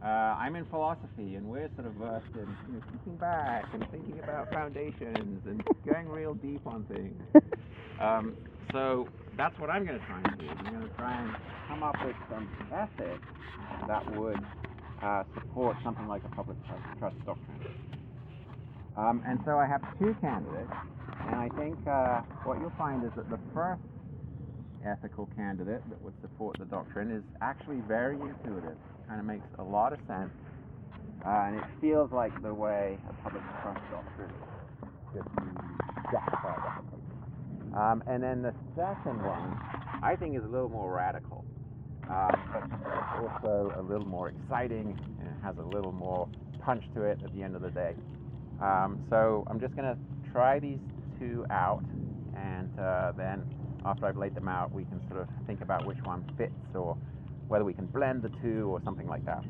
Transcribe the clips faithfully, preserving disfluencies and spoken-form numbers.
Uh, I'm in philosophy, and we're sort of versed in you know, sitting back and thinking about foundations and going real deep on things. Um, so that's what I'm going to try and do. I'm going to try and come up with some ethics that would uh, support something like a public trust, trust doctrine. Um, and so I have two candidates, and I think uh, what you'll find is that the first ethical candidate that would support the doctrine is actually very intuitive. Kind of makes a lot of sense, uh, and it feels like the way a public trust doctrine should be justified. Um, and then the second one, I think, is a little more radical, um, but also a little more exciting, and it has a little more punch to it at the end of the day. Um, so I'm just going to try these two out, and uh, then after I've laid them out, we can sort of think about which one fits, or whether we can blend the two, or something like that.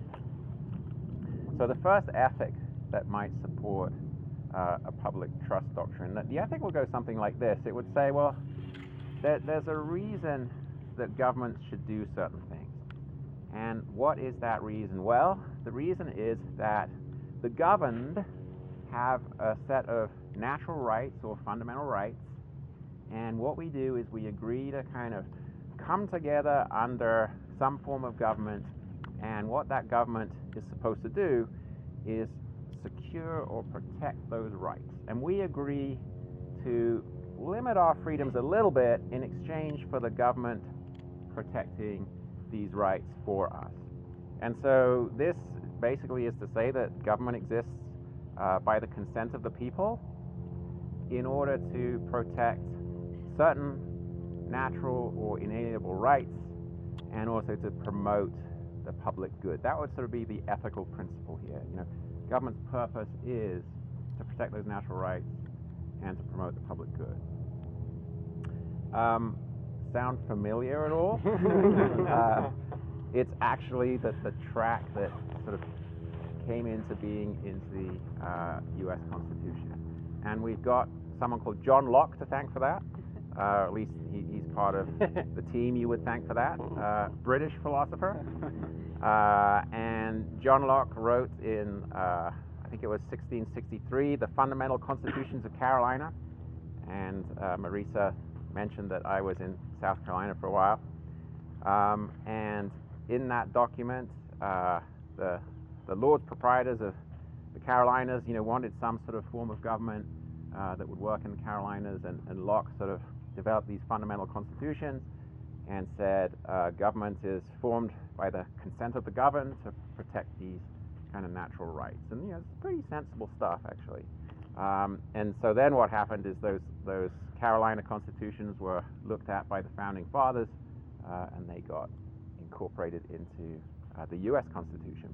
So the first ethic that might support uh, a public trust doctrine, that the ethic will go something like this. It would say, well, there, there's a reason that governments should do certain things. And what is that reason? Well, the reason is that the governed have a set of natural rights or fundamental rights, and what we do is we agree to kind of come together under some form of government, and what that government is supposed to do is secure or protect those rights. And we agree to limit our freedoms a little bit in exchange for the government protecting these rights for us. And so this basically is to say that government exists uh, by the consent of the people in order to protect certain natural or inalienable rights, and also to promote the public good. That would sort of be the ethical principle here. You know, government's purpose is to protect those natural rights and to promote the public good. Um, sound familiar at all? uh, it's actually the, the track that sort of came into being into the uh, U S Constitution. And we've got someone called John Locke to thank for that. Uh, at least he, he's part of the team you would thank for that. Uh, British philosopher. Uh, and John Locke wrote in, uh, I think it was sixteen sixty-three, the Fundamental Constitutions of Carolina. And uh, Marisa mentioned that I was in South Carolina for a while. Um, and in that document, uh, the, the Lords Proprietors of the Carolinas, you know, wanted some sort of form of government uh, that would work in the Carolinas, and, and Locke sort of developed these fundamental constitutions and said uh, government is formed by the consent of the governed to protect these kind of natural rights. And you know, it's pretty sensible stuff, actually. Um, and so then what happened is those those Carolina constitutions were looked at by the founding fathers, uh, and they got incorporated into uh, the U S Constitution.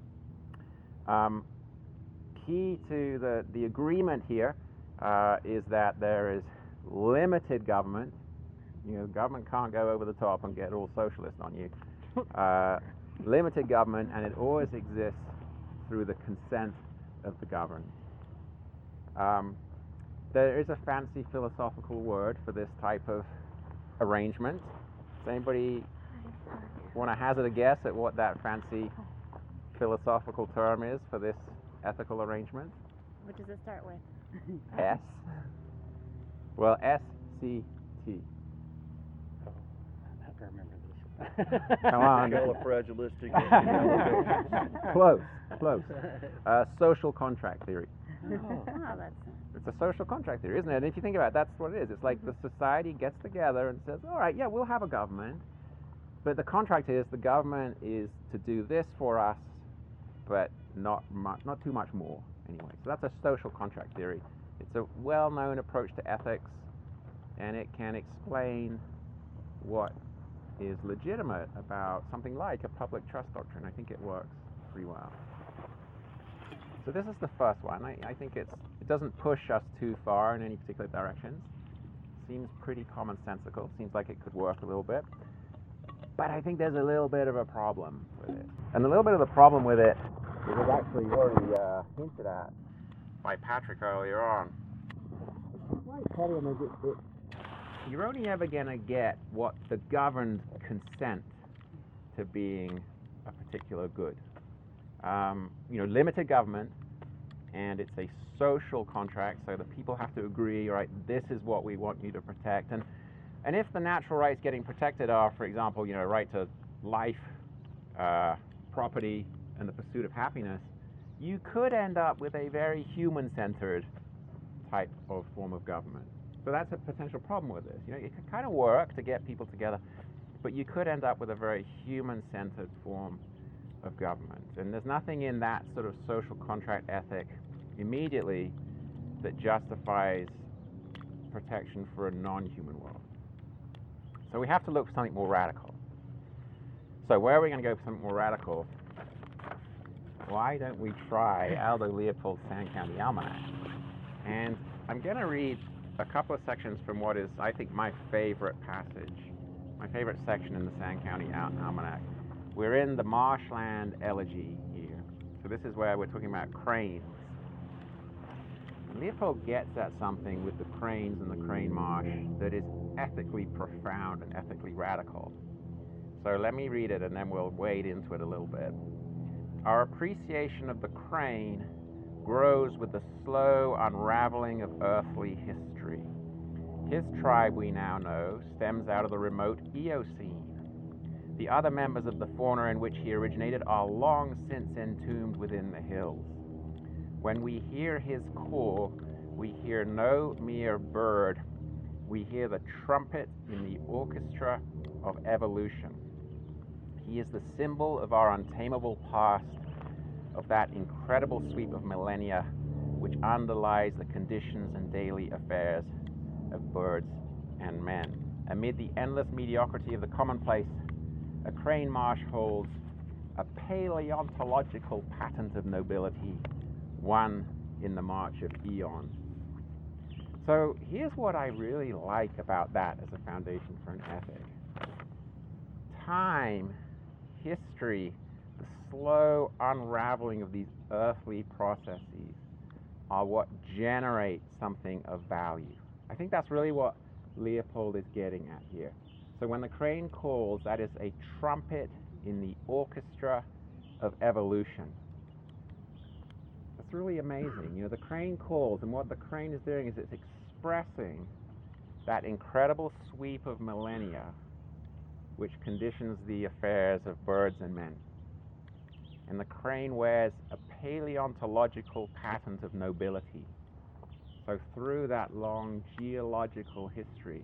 Um, key to the, the agreement here uh, is that there is limited government. You know, government can't go over the top and get all socialist on you. Uh, limited government, and it always exists through the consent of the governed. Um, there is a fancy philosophical word for this type of arrangement. Does anybody want to hazard a guess at what that fancy philosophical term is for this ethical arrangement? What does it start with? S? Well, S C T. I have to remember this. Come on. Califragilistic. Close, close. Uh, social contract theory. Oh, that's It's a social contract theory, isn't it? And if you think about it, that's what it is. It's like the society gets together and says, all right, yeah, we'll have a government, but the contract is the government is to do this for us, but not much, not too much more, anyway. So that's a social contract theory. It's a well-known approach to ethics, and it can explain what is legitimate about something like a public trust doctrine. I think it works pretty well. So this is the first one. I, I think it's it doesn't push us too far in any particular direction. Seems pretty commonsensical. Seems like it could work a little bit. But I think there's a little bit of a problem with it. And a little bit of the problem with it was actually already uh, hinted at by Patrick earlier on. It's quite petty, and it, it, you're only ever going to get what the governed consent to being a particular good. um, you know, limited government, and it's a social contract, so the people have to agree, right, this is what we want you to protect. And, and if the natural rights getting protected are, for example, you know, right to life, uh, property, and the pursuit of happiness, you could end up with a very human-centered type of form of government. So that's a potential problem with this. You know, it could kind of work to get people together, but you could end up with a very human-centered form of government. And there's nothing in that sort of social contract ethic immediately that justifies protection for a non-human world. So we have to look for something more radical. So where are we going to go for something more radical? Why don't we try Aldo Leopold's Sand County Almanac? And I'm going to read a couple of sections from what is, I think, my favorite passage, my favorite section in the Sand County Al- Almanac. We're in the marshland elegy here. So this is where we're talking about cranes. And Leopold gets at something with the cranes and the crane marsh that is ethically profound and ethically radical. So let me read it and then we'll wade into it a little bit. Our appreciation of the crane grows with the slow unraveling of earthly history. His tribe, we now know, stems out of the remote Eocene. The other members of the fauna in which he originated are long since entombed within the hills. When we hear his call, we hear no mere bird. We hear the trumpet in the orchestra of evolution. He is the symbol of our untamable past, of that incredible sweep of millennia which underlies the conditions and daily affairs of birds and men. Amid the endless mediocrity of the commonplace, a crane marsh holds a paleontological patent of nobility, one in the march of eons. So here's what I really like about that as a foundation for an ethic. Time, history, the slow unraveling of these earthly processes are what generate something of value. I think that's really what Leopold is getting at here. So when the crane calls, that is a trumpet in the orchestra of evolution. That's really amazing. You know, the crane calls, and what the crane is doing is it's expressing that incredible sweep of millennia which conditions the affairs of birds and men. And the crane wears a paleontological patent of nobility. So through that long geological history,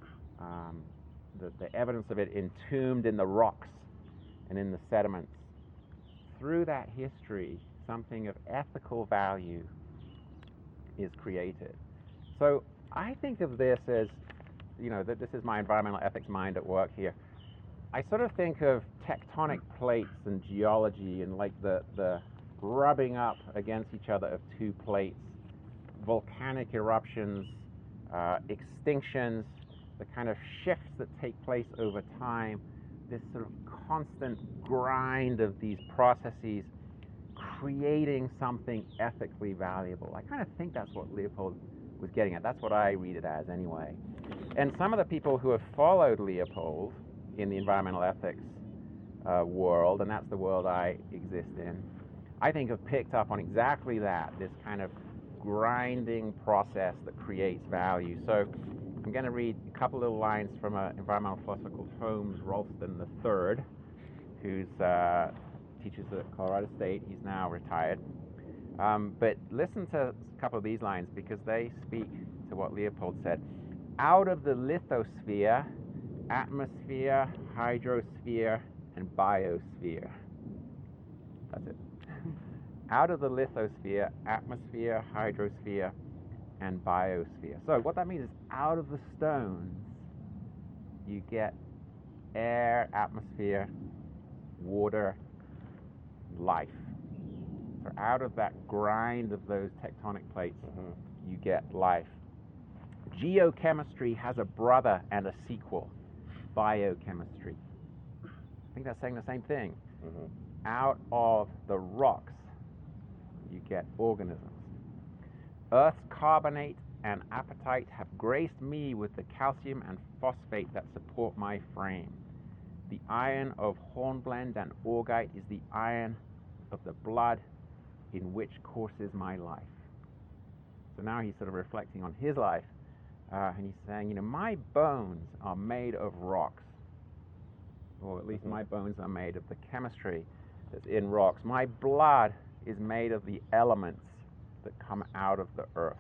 um, the, the evidence of it entombed in the rocks and in the sediments, through that history, something of ethical value is created. So I think of this as, you know, that this is my environmental ethics mind at work here. I sort of think of tectonic plates and geology and like the, the rubbing up against each other of two plates, volcanic eruptions, uh, extinctions, the kind of shifts that take place over time, this sort of constant grind of these processes creating something ethically valuable. I kind of think that's what Leopold was getting at. That's what I read it as anyway. And some of the people who have followed Leopold in the environmental ethics uh, world, and that's the world I exist in, I think have picked up on exactly that, this kind of grinding process that creates value. So I'm going to read a couple little lines from an environmental philosopher called Holmes Rolston the third, who's uh, teaches at Colorado State. He's now retired. Um, but listen to a couple of these lines because they speak to what Leopold said. Out of the lithosphere, atmosphere, hydrosphere, and biosphere. That's it. Out of the lithosphere, atmosphere, hydrosphere, and biosphere. So what that means is out of the stones, you get air, atmosphere, water, life. So out of that grind of those tectonic plates, mm-hmm. you get life. Geochemistry has a brother and a sequel, biochemistry. I think that's saying the same thing. Mm-hmm. Out of the rocks, you get organisms. Earth's carbonate and apatite have graced me with the calcium and phosphate that support my frame. The iron of hornblende and augite is the iron of the blood in which courses my life. So now he's sort of reflecting on his life, uh, and he's saying, you know, my bones are made of rocks, or at least mm-hmm. my bones are made of the chemistry that's in rocks. My blood is made of the elements that come out of the earth.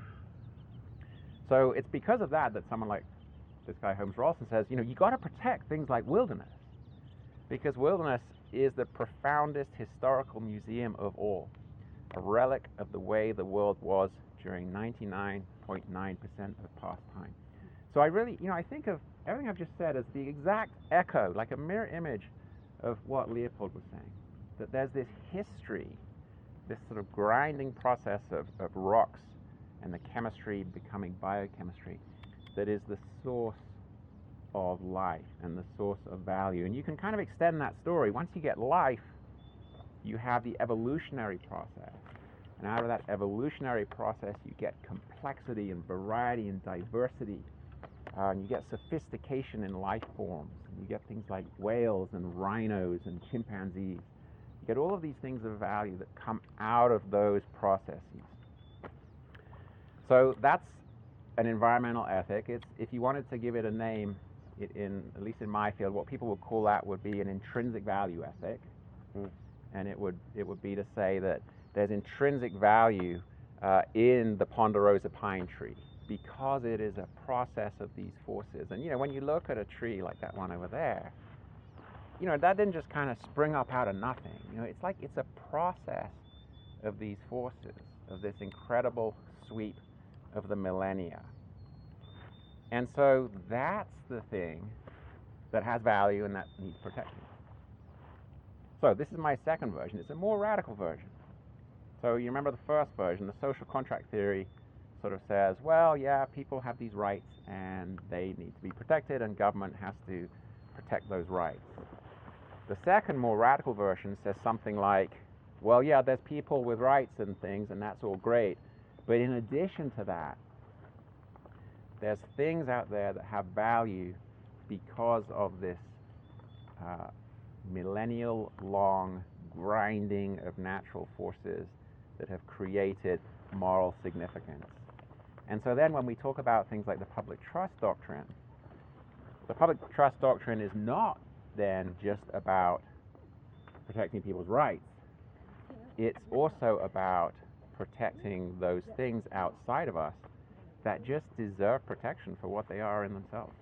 So it's because of that that someone like this guy Holmes Rawson says, you know, you got to protect things like wilderness, because wilderness is the profoundest historical museum of all, a relic of the way the world was during ninety-nine point nine percent of past time. So I really, you know, I think of everything I've just said as the exact echo, like a mirror image of what Leopold was saying, that there's this history, this sort of grinding process of, of rocks and the chemistry becoming biochemistry that is the source of life and the source of value. And you can kind of extend that story. Once you get life, you have the evolutionary process. And out of that evolutionary process, you get complexity and variety and diversity. Uh, and you get sophistication in life forms. And you get things like whales and rhinos and chimpanzees. You get all of these things of value that come out of those processes. So that's an environmental ethic. It's, if you wanted to give it a name, it in at least in my field, what people would call that would be an intrinsic value ethic. Mm. And it would it would be to say that there's intrinsic value uh, in the ponderosa pine tree because it is a process of these forces. And you know, when you look at a tree like that one over there, you know, that didn't just kind of spring up out of nothing. You know, it's like it's a process of these forces, of this incredible sweep of the millennia. And so that's the thing that has value and that needs protection. So this is my second version. It's a more radical version. So you remember the first version, the social contract theory sort of says, well, yeah, people have these rights and they need to be protected and government has to protect those rights. The second, more radical version says something like, well, yeah, there's people with rights and things and that's all great, but in addition to that, there's things out there that have value because of this uh, millennial-long grinding of natural forces that have created moral significance. And so then when we talk about things like the public trust doctrine, the public trust doctrine is not then just about protecting people's rights. It's also about protecting those things outside of us that just deserve protection for what they are in themselves.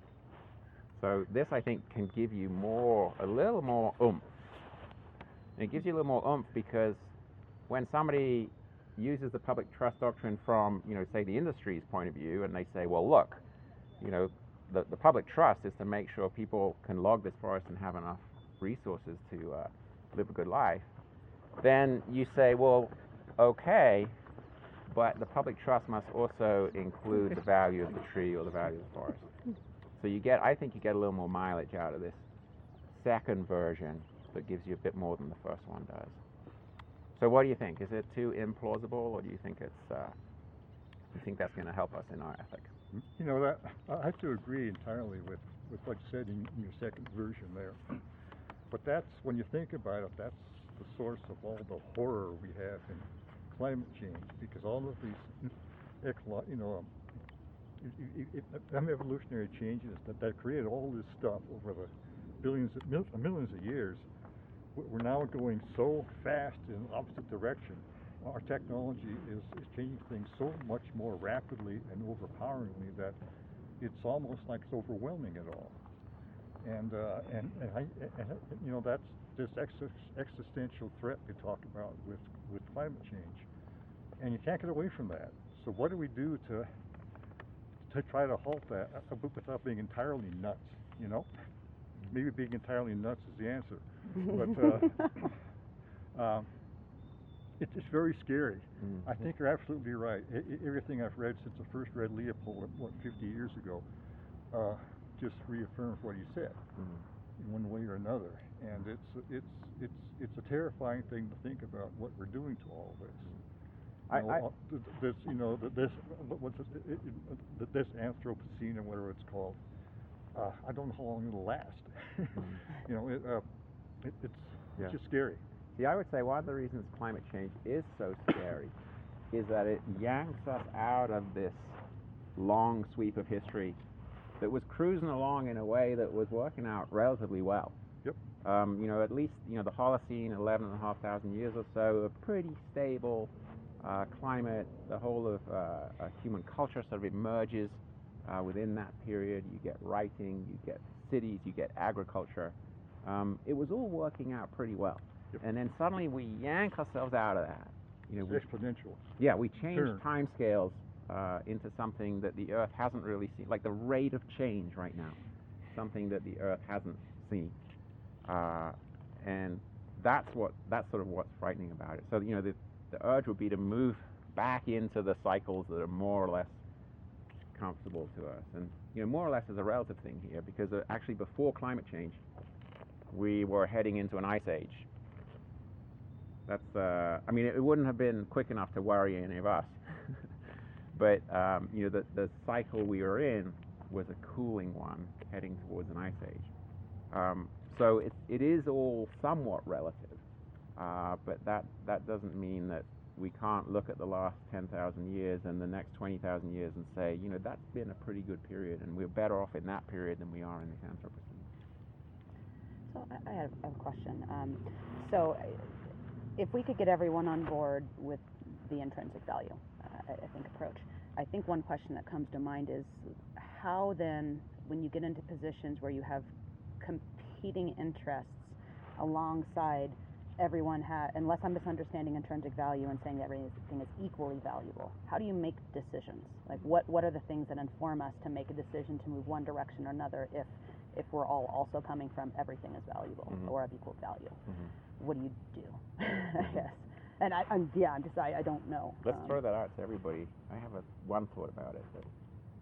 So this, I think, can give you more, a little more oomph. And it gives you a little more oomph because when somebody uses the public trust doctrine from, you know, say the industry's point of view, and they say, well, look, you know, the, the public trust is to make sure people can log this forest and have enough resources to uh, live a good life, then you say, well, okay, but the public trust must also include the value of the tree or the value of the forest. So you get, I think you get a little more mileage out of this second version that gives you a bit more than the first one does. So what do you think? Is it too implausible, or do you think it's, uh, you think that's going to help us in our ethic? You know, that I have to agree entirely with, with what you said in, in your second version there. But that's, when you think about it, that's the source of all the horror we have in climate change, because all of these, ecolo- you know, um, it, it, it, them evolutionary changes that, that created all this stuff over the billions, of, mil- millions of years, we're now going so fast in the opposite direction. Our technology is, is changing things so much more rapidly and overpoweringly that it's almost like it's overwhelming it all. And uh, and, and, I, and you know, that's this ex- existential threat we talk about with, with climate change. And you can't get away from that. So what do we do to to try to halt that uh, without being entirely nuts, you know? Maybe being entirely nuts is the answer. But uh, um, it, it's very scary. Mm-hmm. I think you're absolutely right. I, I, everything I've read since I first read Leopold, what, fifty years ago, uh, just reaffirms what he said, mm-hmm. in one way or another. And it's it's it's it's a terrifying thing to think about what we're doing to all of this. You know, I, I, this, you know, this, what's it, it, it, this Anthropocene or whatever it's called. Uh, I don't know how long it'll last. Mm-hmm. You know, it, uh, it, it's, yeah. it's just scary. See, I would say one of the reasons climate change is so scary is that it yanks us out of this long sweep of history that was cruising along in a way that was working out relatively well. Yep. Um, you know, at least, you know, the Holocene, eleven and a half thousand years or so, a pretty stable uh, climate. The whole of uh, uh, human culture sort of emerges uh, within that period. You get writing, you get cities, you get agriculture. Um, it was all working out pretty well. Yep. And then suddenly we yank ourselves out of that. You know, we, Exponential. yeah, we change Turn. time scales uh, into something that the Earth hasn't really seen, like the rate of change right now, something that the Earth hasn't seen. Uh, and that's what that's sort of what's frightening about it. So, you know, the, the urge would be to move back into the cycles that are more or less comfortable to us. And, you know, more or less is a relative thing here, because uh, actually before climate change, we were heading into an ice age. That's, uh, I mean, it wouldn't have been quick enough to worry any of us. But, um, you know, the, the cycle we were in was a cooling one heading towards an ice age. Um, so it, it is all somewhat relative, uh, but that, that doesn't mean that we can't look at the last ten thousand years and the next twenty thousand years and say, you know, that's been a pretty good period, and we're better off in that period than we are in the Anthropocene. So I, I have a question. Um, so if we could get everyone on board with the intrinsic value, uh, I, I think, approach, I think one question that comes to mind is how then, when you get into positions where you have competing interests alongside everyone, ha- unless I'm misunderstanding intrinsic value and saying that everything is equally valuable, how do you make decisions? Like what, what are the things that inform us to make a decision to move one direction or another if if we're all also coming from everything is valuable Mhm. or of equal value? Mm-hmm. What do you do? I guess. And I, I'm, yeah, I'm just, I, I don't know. Let's Um, throw that out to everybody. I have a, one thought about it. But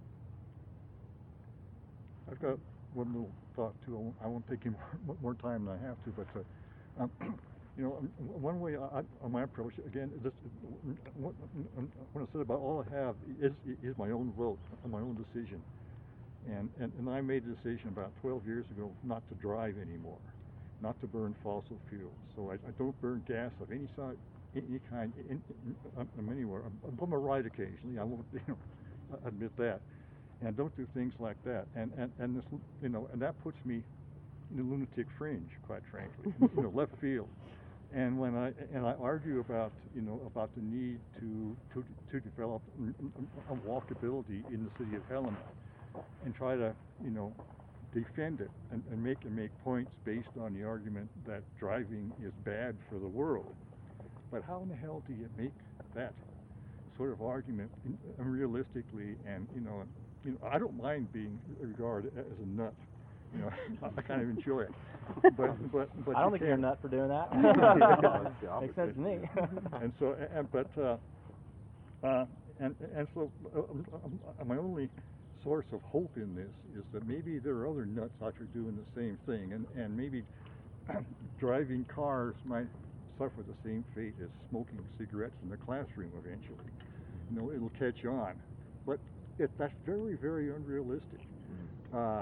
I've got one little thought too. I won't, I won't take you more, more time than I have to, but uh, um, you know, um, one way I, on my approach again, this, what, what I said about all I have is is my own vote, my own decision, and and, and I made a decision about twelve years ago not to drive anymore, not to burn fossil fuels. So I, I don't burn gas of any side, any kind, in, in, in, anywhere. I'm, I'm a ride occasionally. I won't, you know, admit that. And don't do things like that. And, and, and this, you know, and that puts me in the lunatic fringe, quite frankly, you know, left field. And when I, and I argue about, you know, about the need to, to, to develop a walkability in the city of Helena and try to, you know, defend it and, and make, and make points based on the argument that driving is bad for the world. But how in the hell do you make that sort of argument realistically and, you know, You know, I don't mind being regarded as a nut. You know, I kind of enjoy it. But, but, but I don't you think you're a can't- nut for doing that. Yeah. Makes sense to me. And so, and, but, uh, uh, and and so, uh, uh, my only source of hope in this is that maybe there are other nuts out there doing the same thing, and and maybe driving cars might suffer the same fate as smoking cigarettes in the classroom eventually. You know, it'll catch on, but it, that's very, very unrealistic. Uh,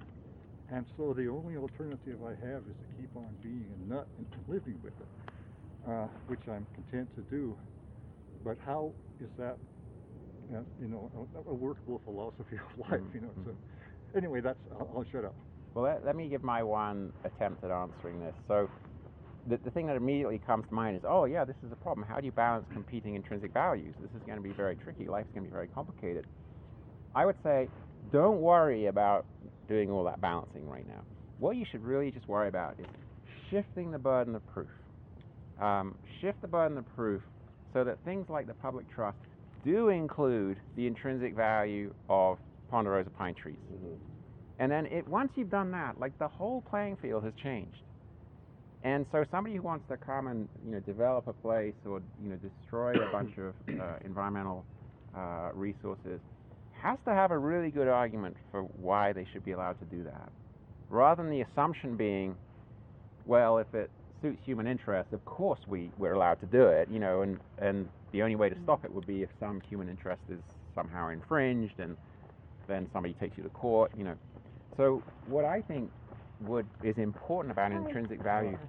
and so the only alternative I have is to keep on being a nut and living with it, uh, which I'm content to do. But how is that, uh, you know, a, a workable philosophy of life? You know. So anyway, that's. I'll, I'll shut up. well, let, let me give my one attempt at answering this. So the, the thing that immediately comes to mind is, oh yeah, this is a problem. How do you balance competing intrinsic values? This is going to be very tricky. Life's going to be very complicated. I would say, don't worry about doing all that balancing right now. What you should really just worry about is shifting the burden of proof. Um, shift the burden of proof so that things like the public trust do include the intrinsic value of ponderosa pine trees. Mm-hmm. And then it, once you've done that, like the whole playing field has changed. And so somebody who wants to come and, you know, develop a place or, you know, destroy a bunch of uh, environmental uh, resources has to have a really good argument for why they should be allowed to do that, rather than the assumption being, well, if it suits human interest, of course we, we're allowed to do it, you know, and, and the only way to stop it would be if some human interest is somehow infringed, and then somebody takes you to court, you know. So what I think would is important about intrinsic value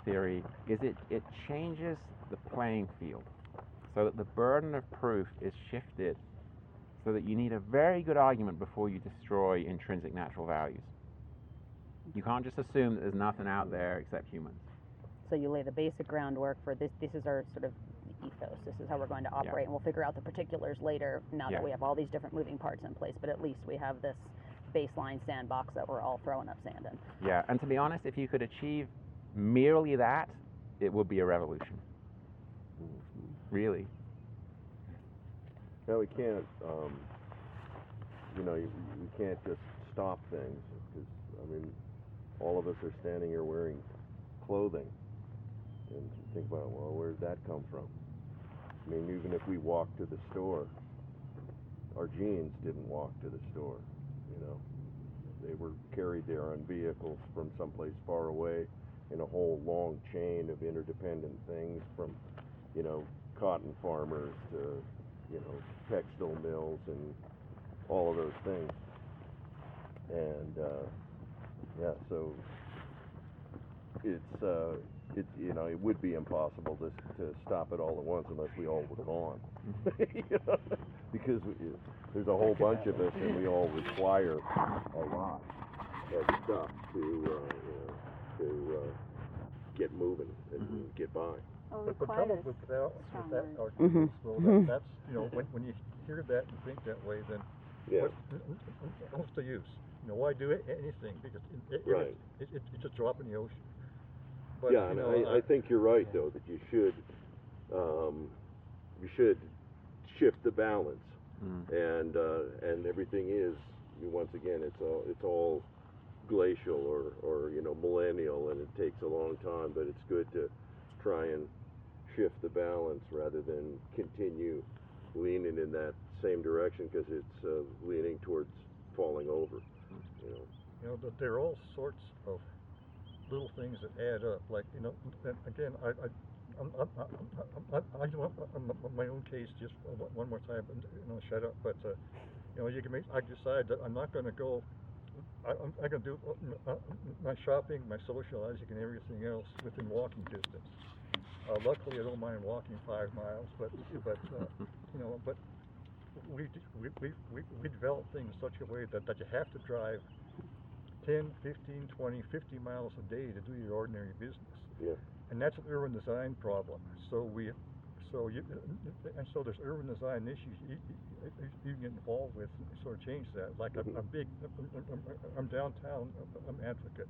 theory is it, it changes the playing field so that the burden of proof is shifted so that you need a very good argument before you destroy intrinsic natural values. You can't just assume that there's nothing out there except humans. So you lay the basic groundwork for this. This is our sort of ethos. This is how we're going to operate, yeah. and we'll figure out the particulars later. Now yeah. that we have all these different moving parts in place, but at least we have this baseline sandbox that we're all throwing up sand in. Yeah, and to be honest, if you could achieve merely that, it would be a revolution. Really. No, we can't. Um, you know, you, you can't just stop things because I mean, all of us are standing here wearing clothing, and you think about, well, where did that come from? I mean, even if we walked to the store, our jeans didn't walk to the store. You know, they were carried there on vehicles from someplace far away in a whole long chain of interdependent things, from, you know, cotton farmers to, you know, textile mills and all of those things. And uh, yeah, so it's uh, it you know it would be impossible to to stop it all at once unless we all were gone, you know? Because we, there's a whole bunch of us and we all require a lot of stuff to uh, you know, to uh, get moving and mm-hmm. get by. Oh, but the trouble with that, with that word. argument Mm-hmm. is, well, that, that's, you know, when, when you hear that and think that way, then Yeah. what, what's the use? You know, why do it, anything? Because it, it, Right. it, it, it's a drop in the ocean. But, yeah, you and know, I, I think you're right, though, that you should, um, you should shift the balance, Mm. and uh, and everything is, once again, it's all it's all glacial or or you know millennial, and it takes a long time, but it's good to try and shift the balance rather than continue leaning in that same direction, because it's uh, leaning towards falling over. You know. You know, that there are all sorts of little things that add up. Like, you know, and again, I, I, I'm, I'm, I'm, I'm, I want my own case just one more time, you know, shut up. But, uh, you know, you can make, I decide that I'm not going to go, I, I'm, I'm going to do uh, my shopping, my socializing, and everything else within walking distance. Uh, luckily, I don't mind walking five miles, but, but uh, you know, but we, we, we, we, we develop things in such a way that, that you have to drive ten, fifteen, twenty, fifty miles a day to do your ordinary business. Yeah. And that's an urban design problem. So we, so you, and so there's urban design issues you, you, you get involved with and sort of change that. Like mm-hmm. I'm, I'm big, I'm, I'm downtown, I'm advocate.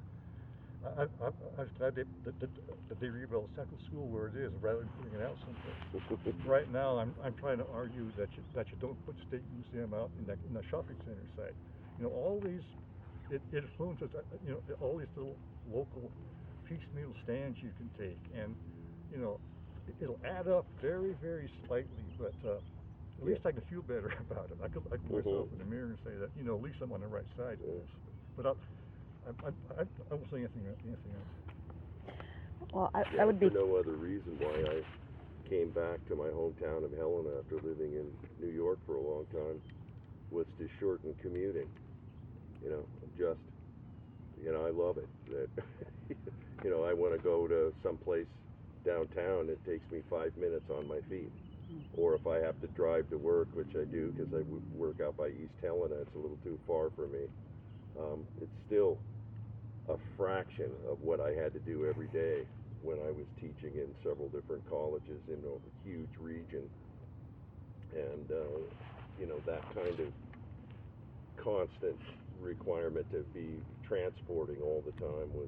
I, I, I was glad they, that, that, that they rebuilt Central School where it is, rather than putting it out someplace. Right now, I'm, I'm trying to argue that you, that you don't put State Museum out in that in the shopping center site. You know, all these, it, it influences, you know, all these little local piecemeal stands you can take, and, you know, it, it'll add up very, very slightly, but uh, at yeah. least I can feel better about it. I can look mm-hmm. myself in the mirror and say that, you know, at least I'm on the right side of this. But I'll, I, I, I, I won't say anything, anything else. Well, I, yeah, I would be... For no other reason why I came back to my hometown of Helena after living in New York for a long time was to shorten commuting. You know, just, you know, I love it. That, you know, I want to go to someplace downtown, it takes me five minutes on my feet. Or if I have to drive to work, which I do because I work out by East Helena, it's a little too far for me. Um, it's still a fraction of what I had to do every day when I was teaching in several different colleges in a huge region. And, uh, you know, that kind of constant requirement to be transporting all the time was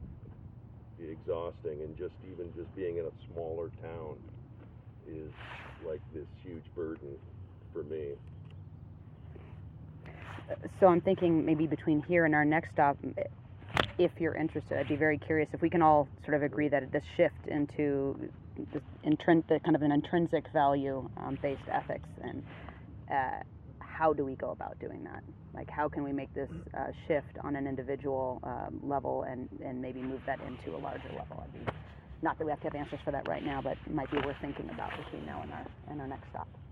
exhausting. And just even just being in a smaller town is like this huge burden for me. So I'm thinking maybe between here and our next stop, if you're interested, I'd be very curious if we can all sort of agree that this shift into this intrin- the kind of an intrinsic value um, based ethics, and uh, how do we go about doing that? Like, how can we make this uh, shift on an individual um, level and, and maybe move that into a larger level? I'd be, not that we have to have answers for that right now, but it might be worth thinking about between now and our, and our next stop.